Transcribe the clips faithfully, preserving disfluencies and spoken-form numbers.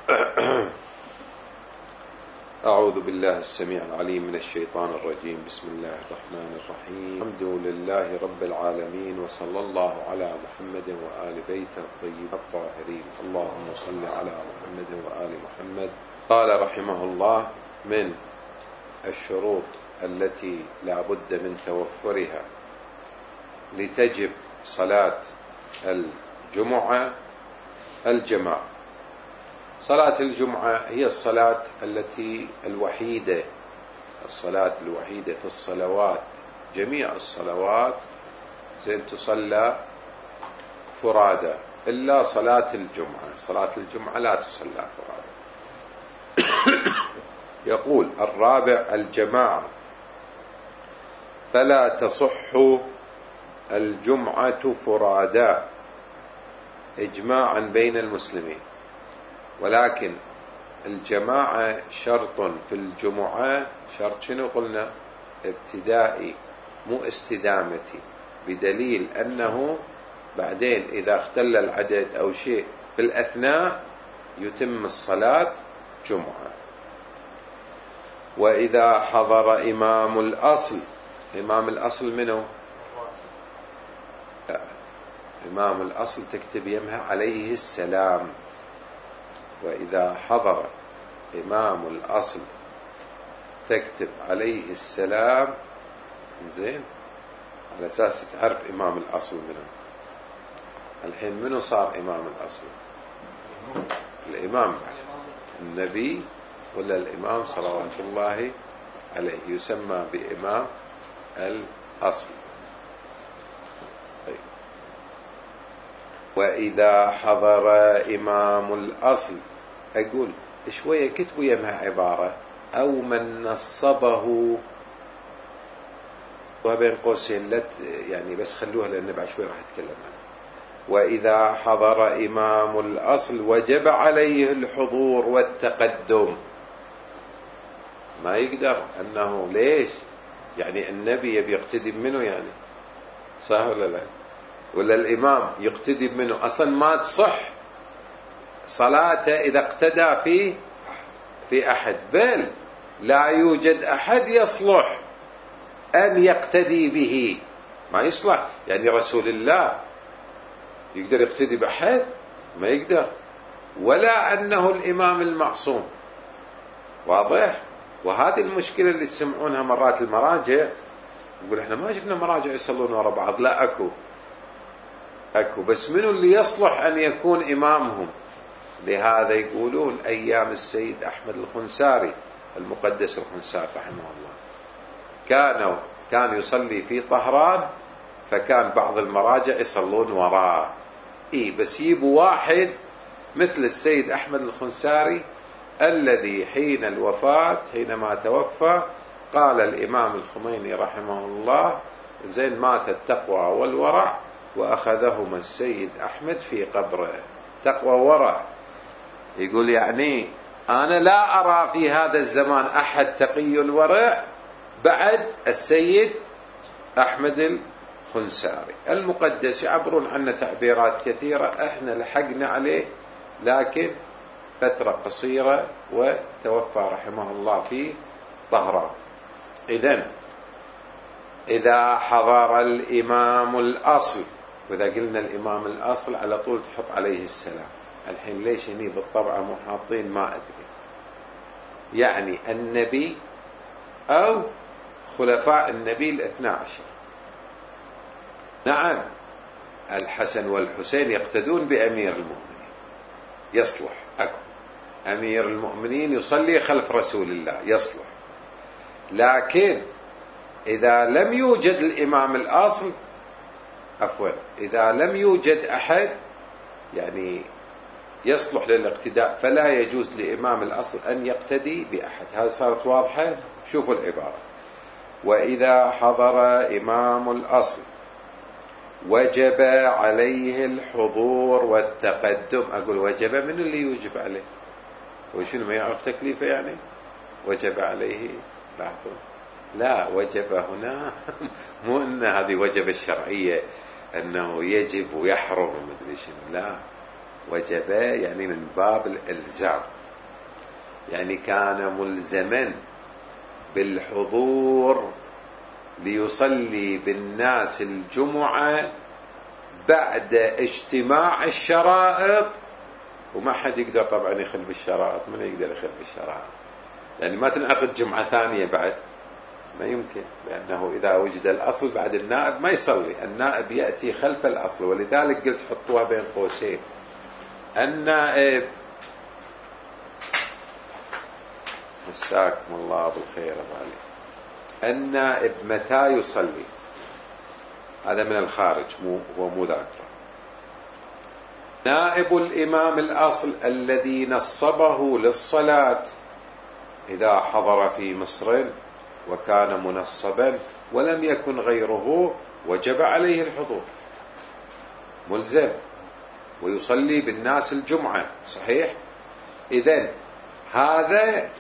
أعوذ بالله السميع العليم من الشيطان الرجيم. بسم الله الرحمن الرحيم. الحمد لله رب العالمين، وصلى الله على محمد وآل بيته الطيبين الطاهرين. اللهم صل على محمد وآل محمد. قال رحمه الله: من الشروط التي لا بد من توفرها لتجب صلاة الجمعة الجماعة. صلاة الجمعة هي الصلاة التي الوحيدة الصلاة الوحيدة في الصلوات، جميع الصلوات زين تصلى فرادى إلا صلاة الجمعة. صلاة الجمعة لا تصلى فرادى. يقول الرابع: الجماعة، فلا تصح الجمعة فرادى إجماعا بين المسلمين، ولكن الجماعة شرط في الجمعة. شرط شنو قلنا؟ ابتدائي مو استدامتي، بدليل أنه بعدين إذا اختل العدد أو شيء في الأثناء يتم الصلاة جمعة. وإذا حضر إمام الأصل، إمام الأصل منه؟ لا. إمام الأصل تكتب يمها عليه السلام. وإذا حضر إمام الأصل تكتب عليه السلام، زين، على أساس تعرف إمام الأصل منه. الحين منو صار إمام الأصل؟ الإمام النبي ولا الإمام صلوات الله عليه؟ يسمى بإمام الأصل. طيب. وإذا حضر إمام الأصل، أقول شوية كتبوا يمها عبارة أو من نصبه، وبين قوسين لا يعني بس خلوها لأن بعد شوي راح أتكلم عنها. وإذا حضر إمام الأصل وجب عليه الحضور والتقدم. ما يقدر أنه ليش؟ يعني النبي يبي يقتدي منه، يعني صح ولا لا؟ ولا الإمام يقتدي منه؟ أصلا ما تصح صلاته إذا اقتدى في في أحد، بل لا يوجد أحد يصلح أن يقتدي به. ما يصلح، يعني رسول الله يقدر يقتدي بأحد؟ ما يقدر. ولا أنه الإمام المعصوم. واضح؟ وهذه المشكلة اللي تسمعونها مرات المراجع، يقول احنا ما شفنا مراجع يصلون وراء بعض. لا، أكو أكو بس منو اللي يصلح أن يكون إمامهم؟ لهذا يقولون أيام السيد أحمد الخنساري المقدس الخنساري رحمه الله، كانوا كان يصلي في طهران، فكان بعض المراجع يصلون وراه. إيه بس يجيبوا واحد مثل السيد أحمد الخنساري الذي حين الوفاة، حينما توفى، قال الإمام الخميني رحمه الله: زين مات التقوى والورع وأخذهما السيد أحمد في قبره. تقوى ورع، يقول يعني أنا لا أرى في هذا الزمان أحد تقي الورع بعد السيد أحمد الخنساري المقدس. يعبرون عنه تعبيرات كثيرة، احنا لحقنا عليه لكن فترة قصيرة وتوفى رحمه الله في طهران. إذن إذا حضر الإمام الأصل، وإذا قلنا الإمام الأصل على طول تحط عليه السلام. الحين ليش هني بالطبعة مو حاطين؟ ما أدري، يعني النبي أو خلفاء النبي الاثنى عشر. نعم، الحسن والحسين يقتدون بأمير المؤمنين، يصلح. أكو أمير المؤمنين يصلي خلف رسول الله، يصلح. لكن إذا لم يوجد الإمام الأصل، عفوا إذا لم يوجد أحد يعني يصلح للاقتداء، فلا يجوز لإمام الأصل أن يقتدي بأحد. هذا صارت واضحة؟ شوفوا العبارة: وإذا حضر إمام الأصل وجب عليه الحضور والتقدم. أقول وجب، من اللي يوجب عليه؟ وشنو ما يعرف تكليفه يعني؟ وجب عليه، لاحظوا، لا، وجب هنا مو أن هذه وجب الشرعية أنه يجب ويحرم ومدري شنو، لا، وجب يعني من باب الإلزام. يعني كان ملزما بالحضور ليصلي بالناس الجمعة بعد اجتماع الشرائط، وما حد يقدر طبعا يخل بالشرائط. من يقدر يخل بالشرائط؟ يعني ما تنعقد جمعة ثانية بعد، ما يمكن، لأنه إذا وجد الأصل بعد النائب ما يصلي، النائب يأتي خلف الأصل. ولذلك قلت حطوها بين قوسين، النائب، مساكم الله بالخير غالي، النائب متى يصلي؟ هذا من الخارج، مو هو مو ذاكره. نائب الإمام الأصل الذي نصبه للصلاة إذا حضر في مصر وكان منصبا ولم يكن غيره وجب عليه الحضور، ملزم ويصلي بالناس الجمعة، صحيح؟ إذن هذا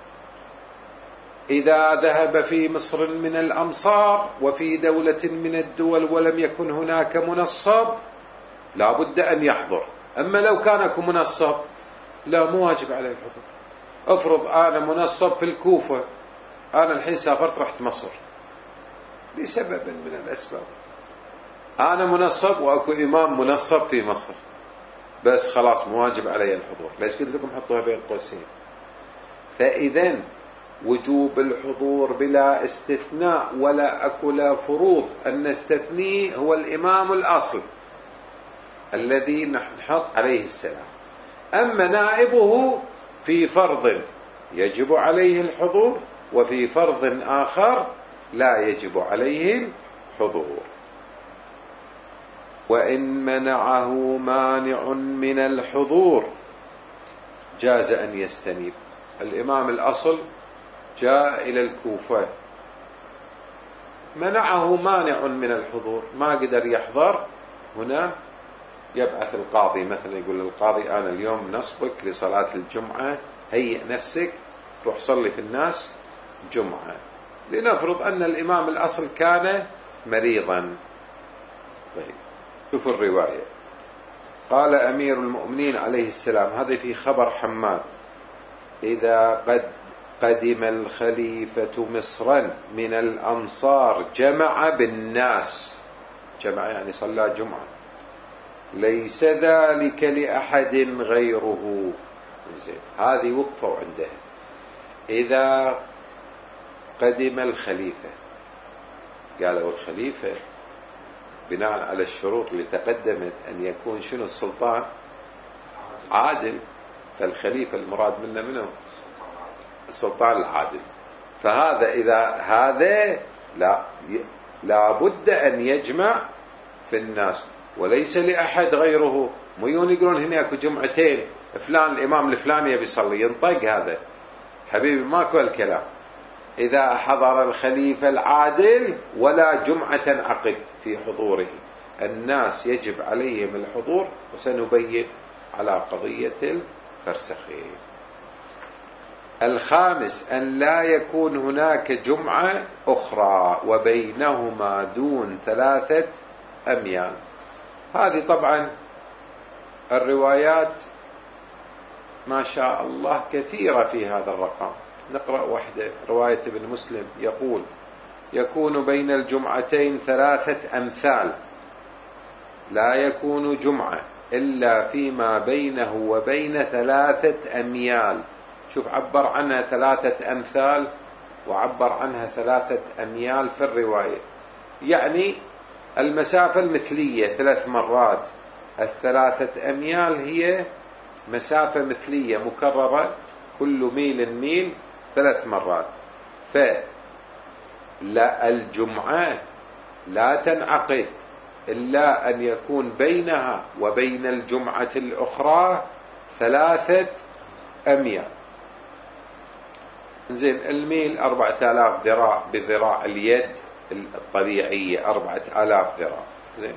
إذا ذهب في مصر من الأمصار وفي دولة من الدول ولم يكن هناك منصب لا بد أن يحضر. أما لو كان منصب لا، مو واجب عليه الحضور. افرض أنا منصب في الكوفة، أنا الحين سافرت رحت مصر لسبب من الأسباب، أنا منصب وأكو إمام منصب في مصر، بس خلاص مو واجب علي الحضور. ليش قلت لكم حطوها بين قوسين؟ فإذن وجوب الحضور بلا استثناء، ولا أكو لا فروض أن نستثنيه، هو الإمام الأصل الذي نحط عليه السلام. أما نائبه في فرض يجب عليه الحضور، وفي فرض آخر لا يجب عليه الحضور. وإن منعه مانع من الحضور جاز أن يستنيب. الإمام الأصل جاء إلى الكوفة، منعه مانع من الحضور، ما قدر يحضر، هنا يبعث القاضي مثلا، يقول للقاضي أنا اليوم نصبك لصلاة الجمعة، هيئ نفسك روح صلي في الناس جمعة. لنفرض أن الإمام الأصل كان مريضا. طيب شوفوا الرواية، قال أمير المؤمنين عليه السلام، هذا في خبر حماد، إذا قد قدم الخليفة مصرا من الأمصار جمع بالناس، جمع يعني صلى جمعة، ليس ذلك لأحد غيره. هذه وقفوا عندها. إذا قدم الخليفة، قالوا الخليفة بناء على الشروط اللي تقدمت أن يكون شنو السلطان عادل، فالخليفة المراد منه منه السلطان العادل. فهذا إذا هذا لا لا بد أن يجمع في الناس وليس لأحد غيره. مو يقولون هنا اكو جمعتين فلان الإمام الفلاني يبي يصلي، ينطق هذا حبيبي، ماكو الكلام. إذا حضر الخليفة العادل ولا جمعة تنعقد في حضوره، الناس يجب عليهم الحضور، وسنبين على قضية الفرسخين. الخامس أن لا يكون هناك جمعة أخرى وبينهما دون ثلاثة أميال. هذه طبعا الروايات ما شاء الله كثيرة في هذا الرقم. نقرأ واحدة، رواية ابن مسلم يقول يكون بين الجمعتين ثلاثة أمثال، لا يكون جمعة إلا فيما بينه وبين ثلاثة أميال. شوف عبر عنها ثلاثة أمثال وعبر عنها ثلاثة أميال في الرواية، يعني المسافة المثلية ثلاث مرات. الثلاثة أميال هي مسافة مثلية مكررة، كل ميل ميل ثلاث مرات. فلا الجمعة لا تنعقد إلا أن يكون بينها وبين الجمعة الأخرى ثلاثة أميال. زين، الميل أربعة آلاف ذراع بذراع اليد الطبيعية، أربعة آلاف ذراع. زين،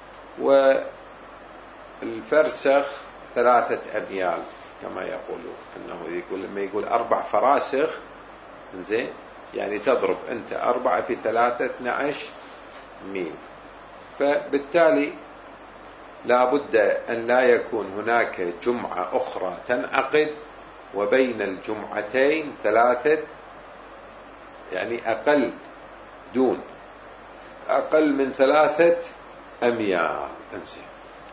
والفرسخ ثلاثة أميال كما يقولون، أنه يقول لما يقول أربع فراسخ، زين، يعني تضرب أنت أربعة في ثلاثة اثنى عشر ميل. فبالتالي لا بد أن لا يكون هناك جمعة أخرى تنعقد وبين الجمعتين ثلاثة، يعني أقل دون أقل من ثلاثة أميال. انزين،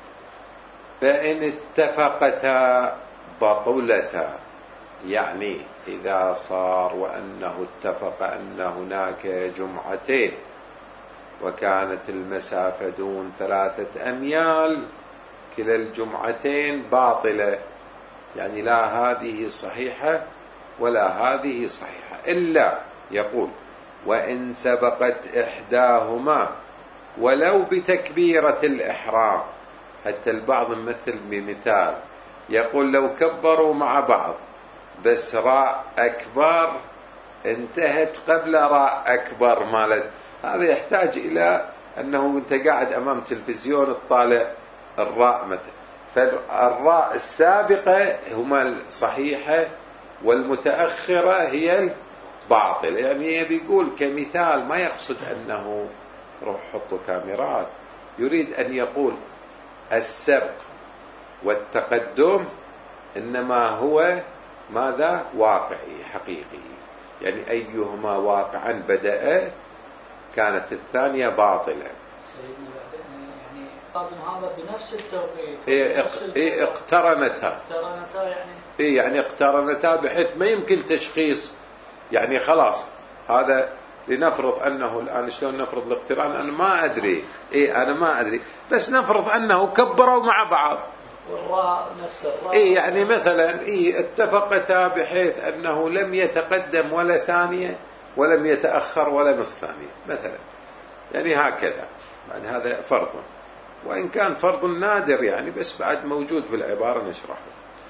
فإن اتفقتا بطلتا، يعني إذا صار وأنه اتفق أن هناك جمعتين وكانت المسافة دون ثلاثة أميال، كلا الجمعتين باطلة، يعني لا هذه صحيحة ولا هذه صحيحة، إلا يقول وإن سبقت إحداهما ولو بتكبيرة الإحرام. حتى البعض مثل بمثال يقول لو كبروا مع بعض بس راء أكبر انتهت قبل راء أكبر مالت، هذا يحتاج إلى أنه أنت قاعد أمام تلفزيون تطالع الراء مثلا، فالراء السابقة هما الصحيحة والمتأخرة هي الباطلة. يعني بيقول كمثال، ما يقصد أنه روح حطوا كاميرات، يريد أن يقول السبق والتقدم إنما هو ماذا؟ واقعي حقيقي، يعني أيهما واقعا بدأ كانت الثانية باطلة. يعني لازم هذا بنفس التوقيت. إيه إيه اقترنتها اقترنتها يعني إيه يعني اقترنتها بحيث ما يمكن تشخيص، يعني خلاص هذا لنفرض أنه الآن شلون نفرض الاقتران، أنا ما أدري إيه أنا ما أدري بس نفرض أنه كبروا مع بعض والراء نفس الراء إيه يعني مثلا إيه اتفقتا بحيث أنه لم يتقدم ولا ثانية ولم يتأخر ولا نص ثانية مثلا، يعني هكذا. يعني هذا فرض، وإن كان فرض نادر يعني بس بعد موجود بالعبارة نشرحه.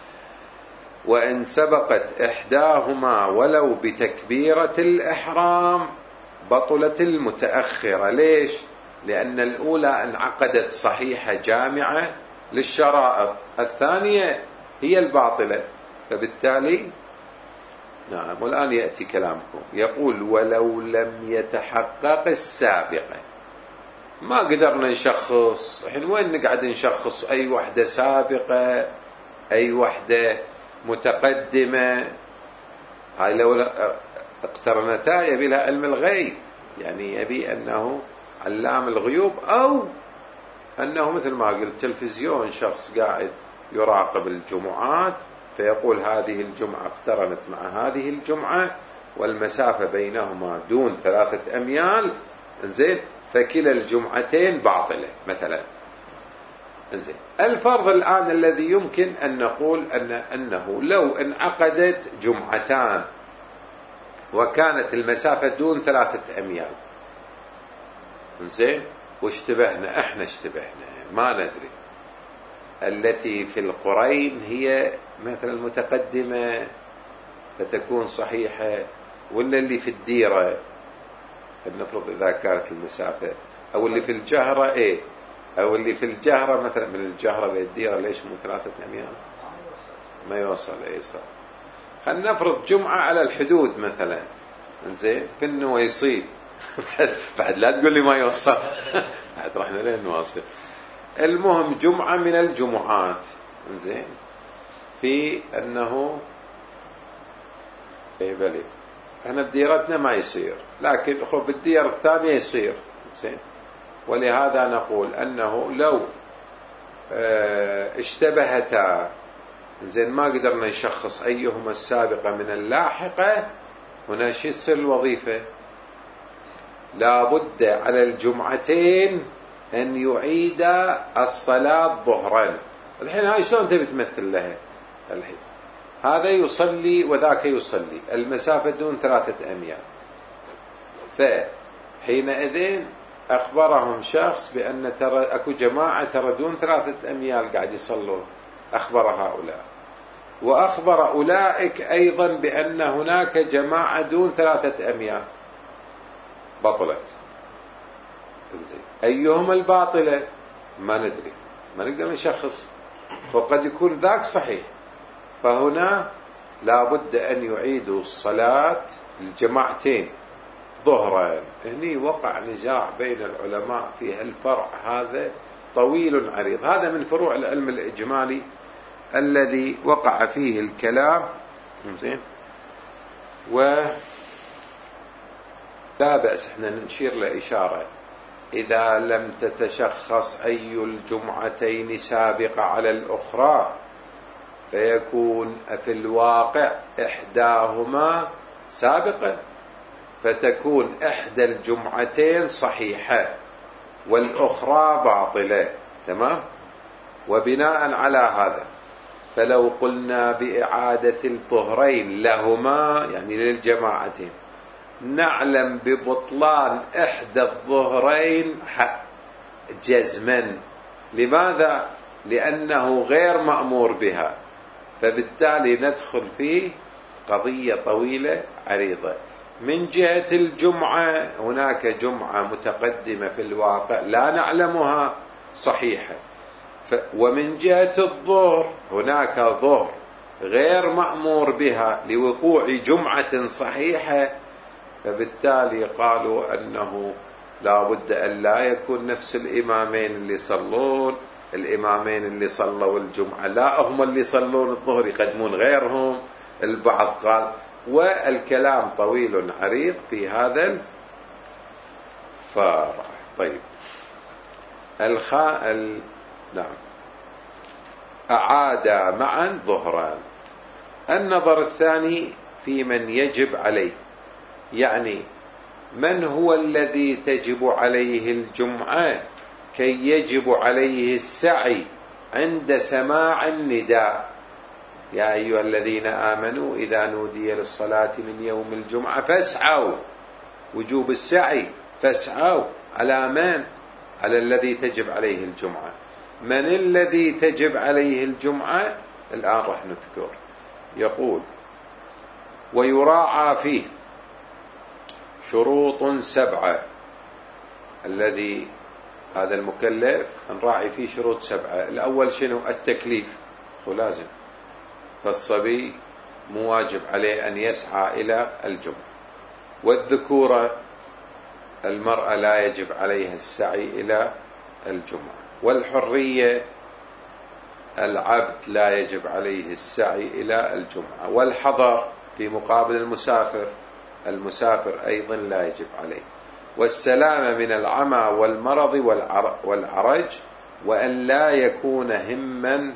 وإن سبقت إحداهما ولو بتكبيرة الإحرام بطلت المتأخرة. ليش؟ لأن الأولى انعقدت صحيحة جامعة للشرائط، الثانية هي الباطلة، فبالتالي نعم. والآن يأتي كلامكم، يقول ولو لم يتحقق السابقة، ما قدرنا نشخص، الحين وين نقعد نشخص أي وحدة سابقة أي وحدة متقدمة؟ هاي لو اقترنتا يبي لها علم الغيب، يعني يبي أنه علام الغيوب، أو أنه مثل ما قلت تلفزيون شخص قاعد يراقب الجمعات فيقول هذه الجمعة اقترنت مع هذه الجمعة والمسافة بينهما دون ثلاثة أميال، انزين، فكلا الجمعتين باطلة مثلا. انزين، الفرض الآن الذي يمكن أن نقول أن أنه لو انعقدت جمعتان وكانت المسافة دون ثلاثة أميال، انزين، واشتبهنا احنا اشتبهنا ما ندري، التي في القرين هي مثلا المتقدمة فتكون صحيحة، ولا اللي في الديرة، نفرض إذا كانت المسافة، أو اللي في الجهرة إيه، أو اللي في الجهرة مثلا من الجهرة للديرة ليش مو ثلاثة أميال؟ ما يوصل إيه صح. خلينا نفرض جمعة على الحدود مثلا، إنزين، كأنه يصيب بعد لا تقول لي ما يوصل بعد رحنا لين نواصل. المهم جمعة من الجمعات، إنزين، في أنه إيه بلي احنا بديرتنا ما يصير، لكن خب بالديرة الثانية يصير، زين. ولهذا نقول أنه لو اه اشتبهتا، زين، ما قدرنا نشخص أيهما السابقة من اللاحقة، هنا شو تصير الوظيفة؟ لابد على الجمعتين أن يعيد الصلاة ظهرا. الحين هاي شلون تبي تمثل لها؟ الحين هذا يصلي وذاك يصلي، المسافة دون ثلاثة أميال، فحينئذ أخبرهم شخص بأن ترى أكو جماعة ترى دون ثلاثة أميال قاعد يصلون، أخبر هؤلاء، وأخبر أولئك أيضا بأن هناك جماعة دون ثلاثة أميال، بطلت. أيهما الباطلة؟ ما ندري، ما نقدر نشخص، وقد يكون ذاك صحيح، فهنا لابد أن يعيدوا الصلاة الجماعتين ظهرا. هني وقع نزاع بين العلماء في الفرع هذا طويل عريض، هذا من فروع العلم الإجمالي الذي وقع فيه الكلام زين. و لا بأس احنا نشير لإشارة، إذا لم تتشخص أي الجمعتين سابقة على الأخرى فيكون في الواقع إحداهما سابقة، فتكون إحدى الجمعتين صحيحة والأخرى باطلة. تمام. وبناء على هذا فلو قلنا بإعادة الطهرين لهما يعني للجماعتين نعلم ببطلان إحدى الظهرين جزما. لماذا؟ لأنه غير مأمور بها، فبالتالي ندخل في قضية طويلة عريضة. من جهة الجمعة هناك جمعة متقدمة في الواقع لا نعلمها صحيحة، ومن جهة الظهر هناك ظهر غير مأمور بها لوقوع جمعة صحيحة، فبالتالي قالوا أنه لا بد أن لا يكون نفس الإمامين اللي صلون الإمامين اللي صلوا الجمعة لا هم اللي صلون الظهر يقدمون غيرهم. البعض قال، والكلام طويل عريض في هذا الفرع. طيب الخاء ال... نعم أعاد معا ظهران. النظر الثاني في من يجب عليه، يعني من هو الذي تجب عليه الجمعة كي يجب عليه السعي عند سماع النداء. يا أيها الذين آمنوا إذا نودي للصلاة من يوم الجمعة فاسعوا، وجوب السعي فاسعوا على من؟ على الذي تجب عليه الجمعة. من الذي تجب عليه الجمعة؟ الآن راح نذكر. يقول ويراعى فيه شروط سبعة. الذي هذا المكلف نراعي فيه شروط سبعة. الأول شنو؟ التكليف، هو لازم، فالصبي مو واجب عليه أن يسعى إلى الجمعة. والذكورة المرأة لا يجب عليها السعي إلى الجمعة. والحرية العبد لا يجب عليه السعي إلى الجمعة. والحضر في مقابل المسافر، المسافر أيضا لا يجب عليه. والسلامة من العمى والمرض والعرج، وأن لا يكون هما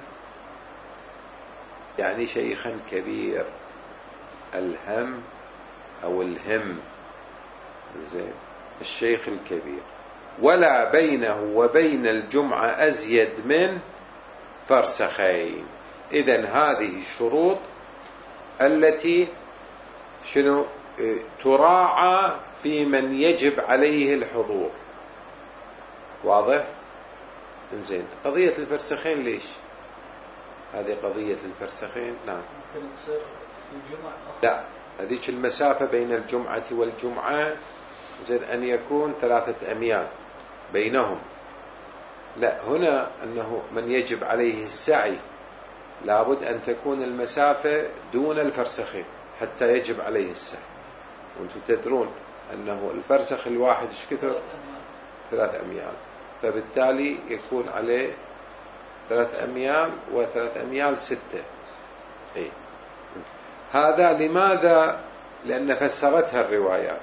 يعني شيخا كبير، الهم أو الهم زين الشيخ الكبير. ولا بينه وبين الجمعة أزيد من فرسخين. إذن هذه الشروط التي شنو تراعى في من يجب عليه الحضور. واضح؟ زين. قضية الفرسخين ليش؟ هذه قضية الفرسخين. نعم. ممكن تصير في جمعة أخرى. لا، هذيك المسافة بين الجمعة والجمعة زين أن يكون ثلاثة أميال بينهم. لا، هنا أنه من يجب عليه السعي لابد أن تكون المسافة دون الفرسخين حتى يجب عليه السعي. وانتم تدرون أنه الفرسخ الواحد ايش كثر؟ ثلاث أميال، فبالتالي يكون عليه ثلاث أميال وثلاث أميال ستة. إيه؟ هذا لماذا؟ لأن فسرتها الروايات.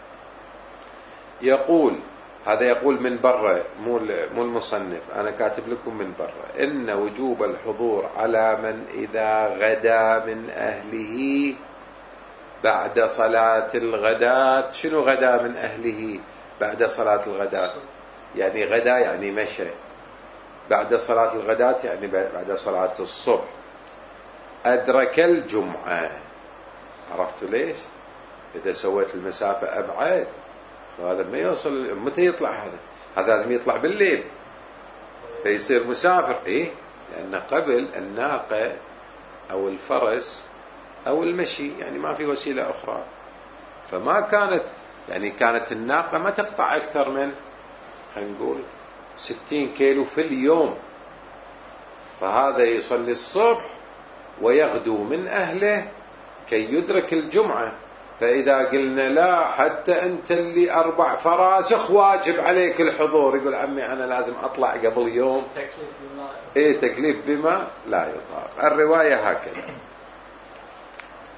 يقول هذا يقول من برا، مو مو المصنف، أنا كاتب لكم من برا. إن وجوب الحضور على من إذا غدا من أهله بعد صلاة الغداة. شنو غدا من أهله بعد صلاة الغداة؟ يعني غدا يعني مشى، بعد صلاة الغداة يعني بعد صلاة الصبح. أدرك الجمعة. عرفتوا ليش؟ إذا سويت المسافة أبعد هذا ما يوصل. متى يطلع هذا؟ هذا لازم يطلع بالليل فيصير مسافر. إيه؟ لأن قبل الناقة أو الفرس أو المشي يعني ما في وسيلة أخرى، فما كانت يعني كانت الناقة ما تقطع أكثر من خلينا نقول ستين كيلو في اليوم. فهذا يصلي الصبح ويغدو من أهله كي يدرك الجمعة. فإذا قلنا لا، حتى أنت اللي أربع فراسخ واجب عليك الحضور، يقول عمي أنا لازم أطلع قبل يوم. تكليف بما إيه تكليف بما لا يطاق. الرواية هكذا.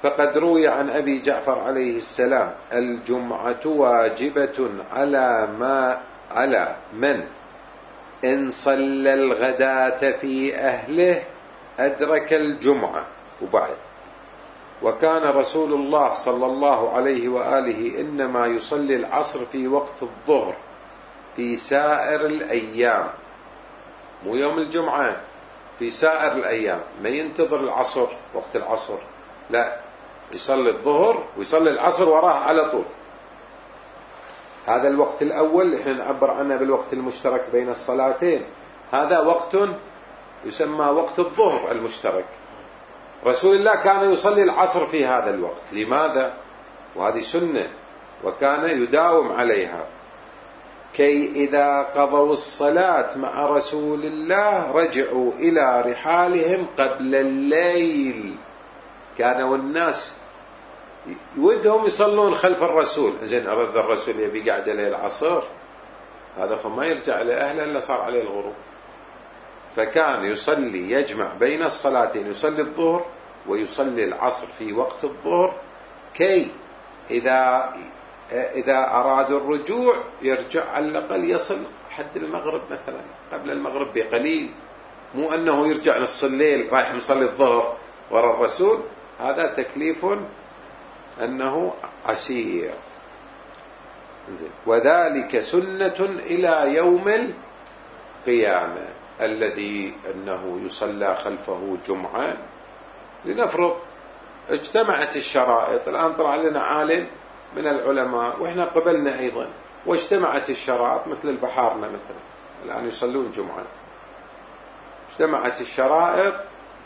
فقد روي عن أبي جعفر عليه السلام: الجمعة واجبة على ما على من إن صلى الغداة في أهله أدرك الجمعة. وبعد: وكان رسول الله صلى الله عليه وآله إنما يصلي العصر في وقت الظهر في سائر الأيام، مو يوم الجمعة، في سائر الأيام، ما ينتظر العصر وقت العصر، لا، يصلي الظهر ويصلي العصر وراه على طول. هذا الوقت الأول احنا نعبر عنه بالوقت المشترك بين الصلاتين، هذا وقت يسمى وقت الظهر المشترك. رسول الله كان يصلي العصر في هذا الوقت. لماذا؟ وهذه سنة وكان يداوم عليها: كي إذا قضوا الصلاة مع رسول الله رجعوا إلى رحالهم قبل الليل. كانوا الناس يودهم يصلون خلف الرسول، زين أرد الرسول يبي قاعد عليه العصر، هذا فما يرجع لأهله إلا صار عليه الغروب. فكان يصلي يجمع بين الصلاتين، يصلي الظهر ويصلي العصر في وقت الظهر، كي إذا إذا أرادوا الرجوع يرجع على الأقل يصل حد المغرب مثلا، قبل المغرب بقليل، مو أنه يرجع نص الليل رايح مصلي الظهر وراء الرسول. هذا تكليف أنه عسير. وذلك سنة إلى يوم القيامة الذي أنه يصلى خلفه جمعة. لنفرض اجتمعت الشرائط، الآن طلع لنا عالم من العلماء وإحنا قبلنا أيضا، واجتمعت الشرائط مثل البحارنا مثلا الآن يصلون جمعة، اجتمعت الشرائط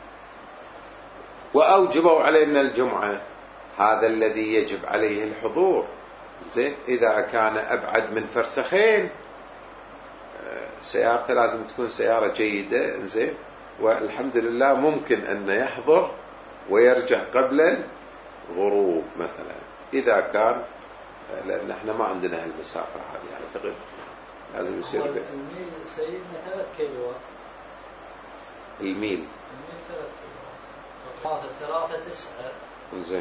وأوجبوا علينا الجمعة، هذا الذي يجب عليه الحضور. زين، إذا كان أبعد من فرسخين سيارته لازم تكون سيارة جيدة، زين، والحمد لله ممكن أن يحضر ويرجع قبل الغروب مثلا، إذا كان، لأن احنا ما عندنا هالمسافة هذه أعتقد لازم يصير به. الميل سيدنا ثلاث كيلوات. الميل الميل ثلاث كيلوات. ثلاثة ثلاثة تسعة. زين.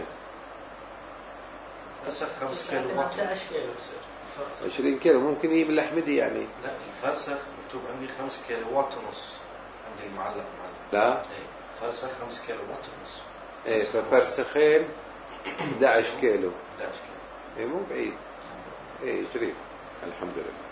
فرسخ خمس كيلوات. ثمانية عشر كيلو يصير. عشرين كيلو ممكن يجيب الأحمدي يعني. لا، الفرسخ مكتوب عندي خمس كيلوات ونص عندي المعلق معلق. لا. إيه، فرسخ خمس كيلوات ونص. إيه، ففرسخين أحد عشر كيلو. أحد عشر كيلو. إيه، مو بعيد. إيه، قريب. الحمد لله.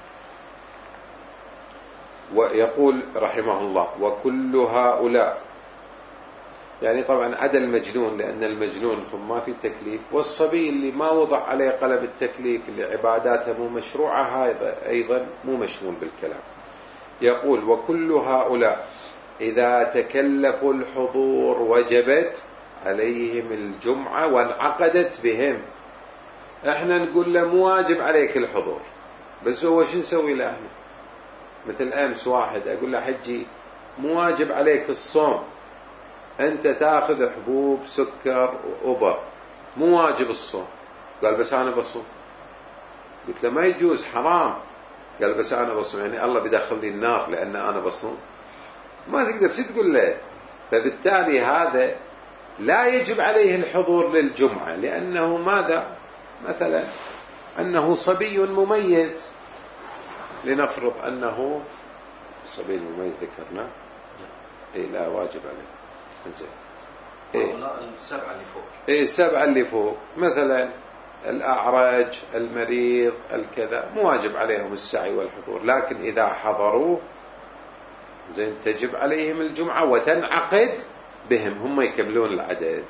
ويقول رحمه الله: وكل هؤلاء، يعني طبعا عدا المجنون، لأن المجنون ما في تكليف، والصبي اللي ما وضع عليه قلم التكليف اللي عباداته مو مشروعة، هذا أيضا مو مشمول بالكلام. يقول: وكل هؤلاء إذا تكلفوا الحضور وجبت عليهم الجمعة وانعقدت بهم. احنا نقول له مو واجب عليك الحضور، بس هو شو نسوي له احنا؟ مثل أمس واحد أقول له: حجي مو واجب عليك الصوم، أنت تأخذ حبوب سكر وأبر، مو واجب الصوم. قال: بس أنا بصوم. قلت له: ما يجوز، حرام. قال: بس أنا بصوم، يعني الله بيدخلني النار لأن أنا بصوم؟ ما تقدر شو تقول له. فبالتالي هذا لا يجب عليه الحضور للجمعة، لأنه ماذا؟ مثلا أنه صبي مميز، لنفرض أنه صبي مميز ذكرنا، إيه لا واجب عليه. انزين. إيه؟ لا، السبعة اللي فوق. إيه، السبعة اللي فوق، مثلا الأعرج، المريض، الكذا، مو واجب عليهم السعي والحضور، لكن إذا حضروا زين تجب عليهم الجمعة وتنعقد بهم، هم يكملون العدد.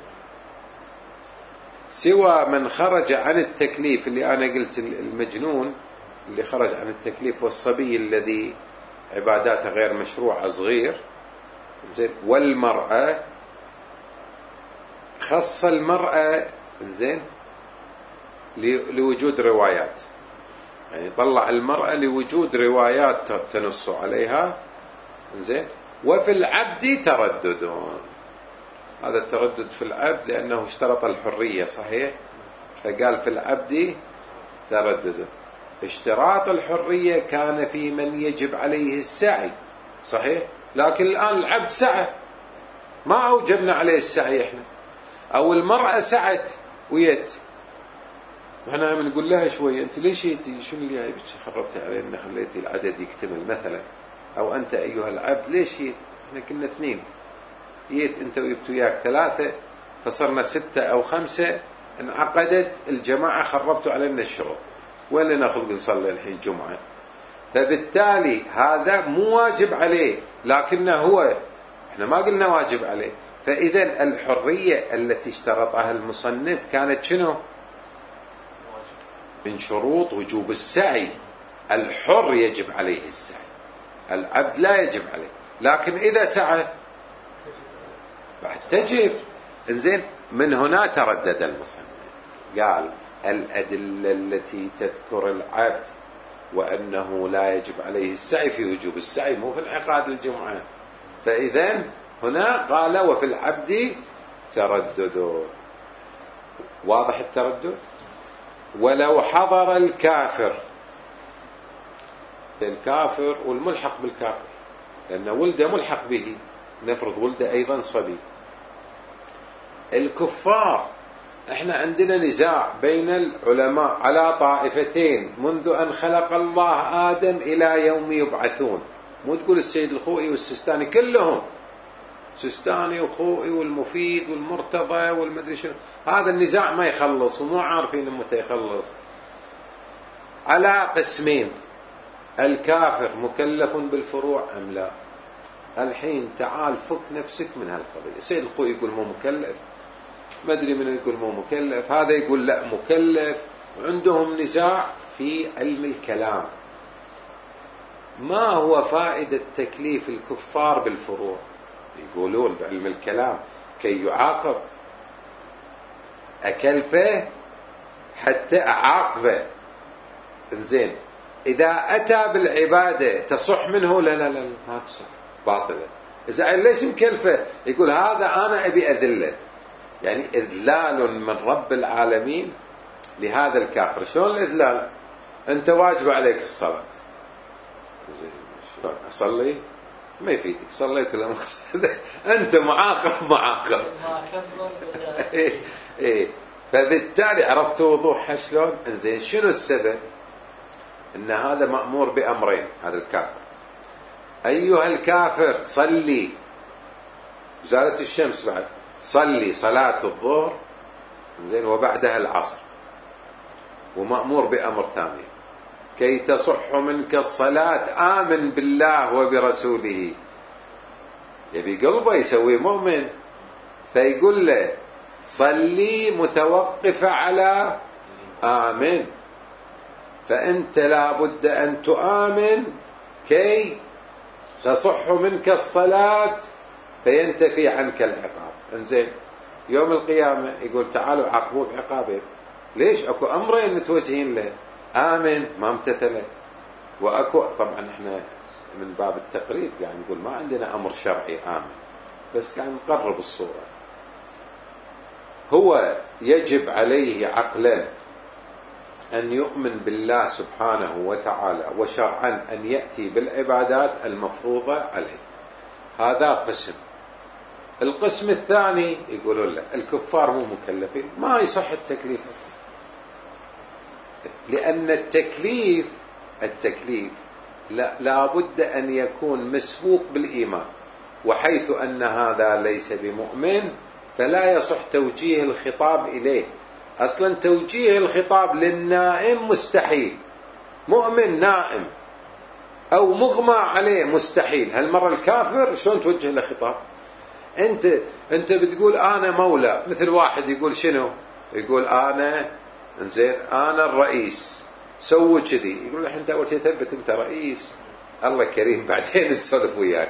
سوى من خرج عن التكليف، اللي أنا قلت المجنون اللي خرج عن التكليف، والصبي الذي عباداته غير مشروعة صغير، زين، والمرأة. خص المرأة زين لوجود روايات، يعني طلع المرأة لوجود روايات تنص عليها، زين. وفي العبد ترددون، هذا التردد في العبد لأنه اشترط الحرية، صحيح، فقال في العبد تردد. اشتراط الحرية كان في من يجب عليه السعي، صحيح، لكن الآن العبد سعى، ما أوجبنا عليه السعي إحنا، أو المرأة سعت ويت، وإحنا عم نقول لها شوية أنت ليش جيتي؟ شنو اللي جايبك خربتي علينا خليتي العدد يكتمل مثلا، أو أنت أيها العبد ليش جيت؟ إحنا كنا اثنين، جيت أنت وجبت وياك ثلاثة فصرنا ستة أو خمسة، انعقدت الجماعة خربتوا علينا الشغل، وين لنا خلق نصلي الحين جمعة؟ فبالتالي هذا مو واجب عليه، لكنه هو احنا ما قلنا واجب عليه. فإذا الحرية التي اشترطها المصنف كانت شنو؟ من شروط وجوب السعي. الحر يجب عليه السعي، العبد لا يجب عليه، لكن إذا سعى بعد تجب. انزين، من هنا تردد المصنف قال الأدلة التي تذكر العبد وأنه لا يجب عليه السعي في وجوب السعي، مو في انعقاد الجمعة. فإذا هنا قال وفي العبد تردد. واضح التردد؟ ولو حضر الكافر، الكافر والملحق بالكافر، لأن ولده ملحق به، نفرض ولده أيضا صبي. الكفار احنا عندنا نزاع بين العلماء على طائفتين منذ أن خلق الله آدم إلى يوم يبعثون. مو تقول السيد الخوئي والسستاني كلهم، سستاني وخوئي والمفيد والمرتضى والمدري شنو، هذا النزاع ما يخلص ومو عارفين متى يخلص. على قسمين، الكافر مكلف بالفروع أم لا؟ الحين تعال فك نفسك من هالقضية. السيد الخوئي يقول مو مكلف، ما أدري من يقول مو مكلف، هذا يقول لا مكلف، وعندهم نزاع في علم الكلام. ما هو فائدة تكليف الكفار بالفروع؟ يقولون بعلم الكلام كي يعاقب، أكلفه حتى أعاقبه. إنزين، إذا أتى بالعبادة تصح منه؟ لا لا لا ما تصح، باطلة. إذا ليش مكلفه؟ يقول هذا أنا أبي أذله، يعني إذلال من رب العالمين لهذا الكافر. شلون الإذلال؟ أنت واجب عليك الصلاة، أصلي ما يفيدك، صليت ولا ما صليت أنت معاقب معاقب. إيه إيه. فبالتالي عرفت وضوحها شلون؟ إنزين، شنو السبب؟ إن هذا مأمور بأمرين، هذا الكافر. أيها الكافر صلي، زالت الشمس بعد، صلي صلاة الظهر زين وبعدها العصر، ومأمور بأمر ثاني كي تصح منك الصلاة آمن بالله وبرسوله. يبي قلبه يسوي مؤمن، فيقول له صلي متوقفة على آمن، فأنت لا بد أن تؤمن كي تصح منك الصلاة فينتفي عنك العقاب. انزين، يوم القيامة يقول تعالوا عاقبوه بعقابه. ليش؟ اكو امرين متوجهين له، آمن ما امتثله، واكو طبعا احنا من باب التقريب يعني نقول ما عندنا امر شرعي آمن، بس قاعد نقرب الصورة. هو يجب عليه عقلا أن يؤمن بالله سبحانه وتعالى، وشرعا أن يأتي بالعبادات المفروضة عليه. هذا قسم. القسم الثاني يقولون لا، الكفار مو مكلفين، ما يصح التكليف، لأن التكليف التكليف لا لابد أن يكون مسبوق بالإيمان، وحيث أن هذا ليس بمؤمن فلا يصح توجيه الخطاب إليه. أصلا توجيه الخطاب للنائم مستحيل، مؤمن نائم أو مغمى عليه مستحيل، هالمرة الكافر شلون توجه له خطاب؟ أنت أنت بتقول أنا مولى، مثل واحد يقول شنو؟ يقول أنا إنزين أنا الرئيس، سووا كذي، يقول له أنت أول شيء ثبت أنت رئيس، الله كريم بعدين نسولف وياك.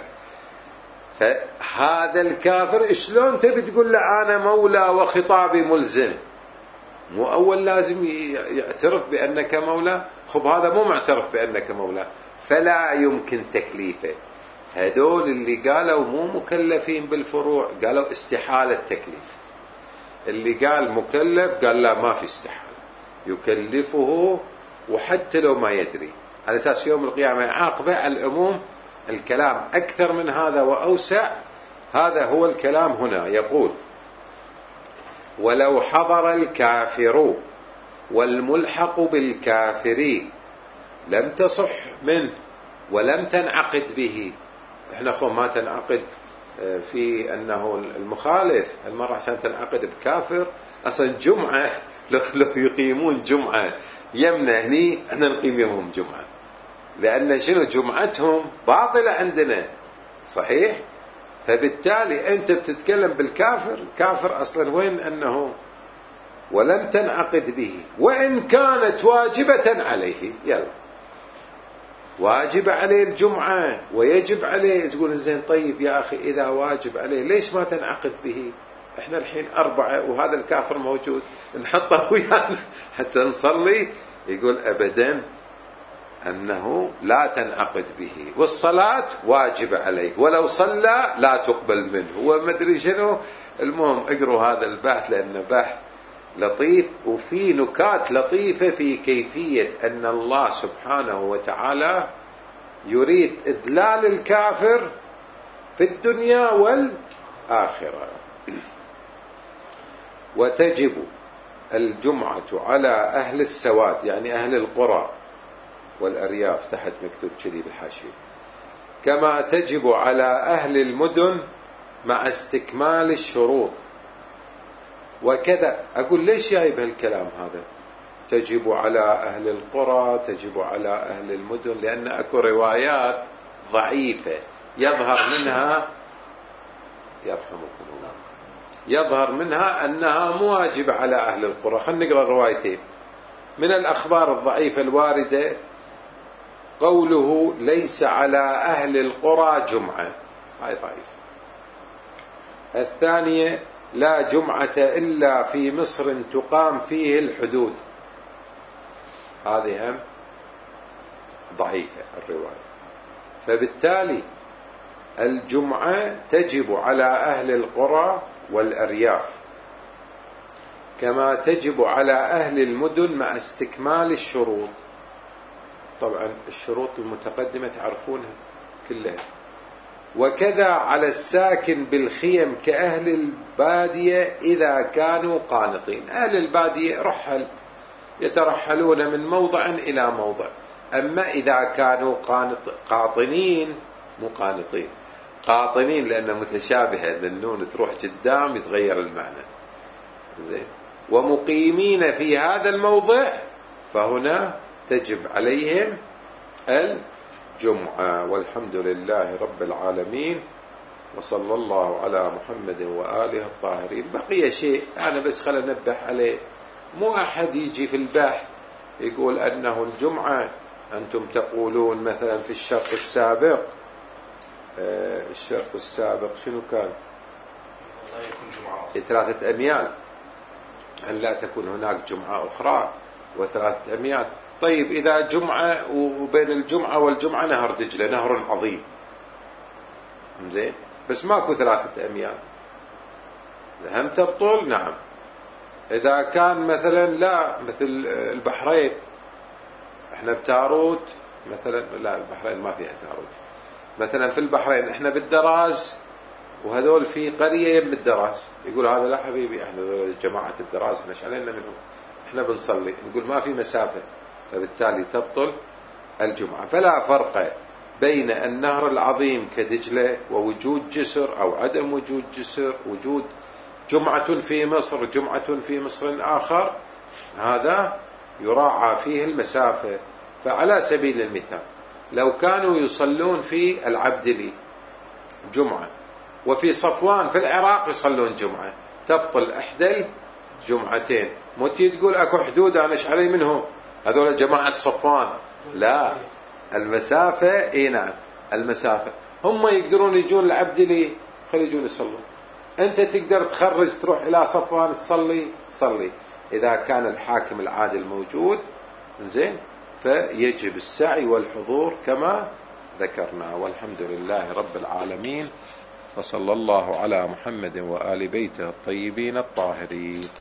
فهذا الكافر شلون تبي تقول له أنا مولى وخطابي ملزم؟ مو أول لازم يعترف بأنك مولى؟ خب هذا مو معترف بأنك مولى، فلا يمكن تكليفه. هذول اللي قالوا مو مكلفين بالفروع قالوا استحالة التكليف. اللي قال مكلف قال لا ما في استحالة، يكلفه وحتى لو ما يدري، على أساس يوم القيامة يعاقبه. على العموم الكلام أكثر من هذا وأوسع. هذا هو الكلام هنا. يقول ولو حضر الكافر والملحق بالكافر لم تصح منه ولم تنعقد به. احنا خو ما تنعقد في أنه المخالف المرة عشان تنعقد بكافر. أصلا جمعة لو يقيمون جمعة يمنا هني احنا نقيم يومهم جمعة، لأن شنو جمعتهم باطلة عندنا، صحيح؟ فبالتالي أنت بتتكلم بالكافر، كافر أصلا وين أنه ولم تنعقد به وإن كانت واجبة عليه. يلا واجب عليه الجمعة ويجب عليه، تقول زين طيب يا أخي إذا واجب عليه ليش ما تنعقد به؟ احنا الحين أربعة وهذا الكافر موجود نحطه ويانا حتى نصلي. يقول أبدا أنه لا تنعقد به، والصلاة واجب عليه ولو صلى لا تقبل منه وما أدري شنو. المهم اقروا هذا البحث لأنه بحث لطيف وفي نكات لطيفة في كيفية أن الله سبحانه وتعالى يريد إذلال الكافر في الدنيا والآخرة. وتجب الجمعة على أهل السواد، يعني أهل القرى والأرياف، تحت مكتوب كذي بالحاشية، كما تجب على أهل المدن مع استكمال الشروط. وكذا أقول ليش جايب هالكلام هذا؟ تجب على أهل القرى، تجب على أهل المدن، لأن أكو روايات ضعيفة يظهر منها يرحمكم الله يظهر منها أنها مواجبة على أهل القرى. خلينا نقرأ الروايتين. من الأخبار الضعيفة الواردة قوله ليس على أهل القرى جمعة، هاي ضعيف. الثانية لا جمعة إلا في مصر تقام فيه الحدود، هذه هم ضعيفة الرواية. فبالتالي الجمعة تجب على أهل القرى والأرياف كما تجب على أهل المدن مع استكمال الشروط. طبعا الشروط المتقدمة تعرفونها كلها. وكذا على الساكن بالخيم كأهل البادية إذا كانوا قانطين. أهل البادية رحل يترحلون من موضع إلى موضع، أما إذا كانوا قانط قاطنين مو قانطين، قاطنين لأنه متشابهة، النون تروح قدام يتغير المعنى زين. ومقيمين في هذا الموضع فهنا تجب عليهم الجمعة. والحمد لله رب العالمين، وصلى الله على محمد وآله الطاهرين. بقي شيء أنا بس خل أنبه عليه، مو أحد يجي في البحث يقول أنه الجمعة أنتم تقولون مثلا في الشرط السابق، آه الشرط السابق شنو كان؟ لا يكون جمعة ثلاثة أميال، أن لا تكون هناك جمعة أخرى وثلاثة أميال. طيب إذا جمعة وبين الجمعة والجمعة نهر دجلة، نهر عظيم زين، بس ماكو ثلاثة أميال، هم تبطل؟ نعم. إذا كان مثلا لا مثل البحرين، احنا بتاروت مثلا، لا البحرين ما فيها تاروت، مثلا في البحرين احنا بالدراز وهذول في قرية يم الدراز، يقول هذا لا حبيبي احنا جماعة الدراز مش علينا منهم، احنا بنصلي، نقول ما في مسافة، فبالتالي تبطل الجمعة. فلا فرق بين النهر العظيم كدجلة ووجود جسر أو عدم وجود جسر، وجود جمعة في مصر جمعة في مصر آخر، هذا يراعى فيه المسافة. فعلى سبيل المثال لو كانوا يصلون في العبدلي جمعة وفي صفوان في العراق يصلون جمعة، تبطل إحدى الجمعتين. مو تقول أكو حدود أنا إيش علي منهم هذول جماعة صفوان، لا، المسافة اي نعم المسافة، هم يقدرون يجون العبدلي خلي يجون يصلون، أنت تقدر تخرج تروح إلى صفوان تصلي صلي. إذا كان الحاكم العادل موجود زين فيجب السعي والحضور كما ذكرنا. والحمد لله رب العالمين، وصلى الله على محمد وآل بيته الطيبين الطاهرين.